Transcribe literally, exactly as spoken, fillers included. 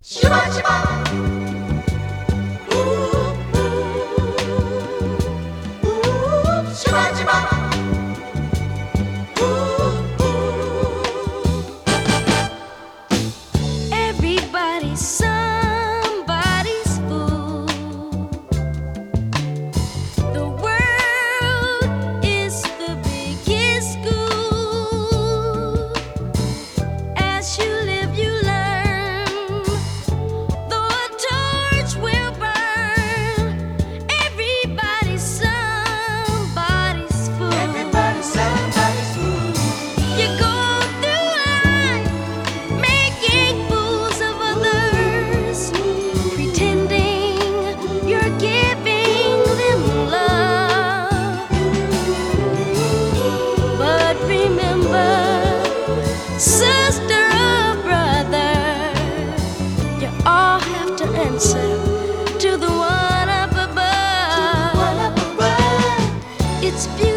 Shiba, shiba. Ooh, ooh, ooh, shiba, shiba. Ooh, ooh. Everybody's somebody's fool. The world is the biggest school. As you live, you learn. Though a torch will burn, everybody's somebody's fool. Everybody's somebody's fool. You go through life making fools of others, pretending you're giving them love. But remember, sister or brother, you all have to answer to the one up above. One up above. It's beautiful.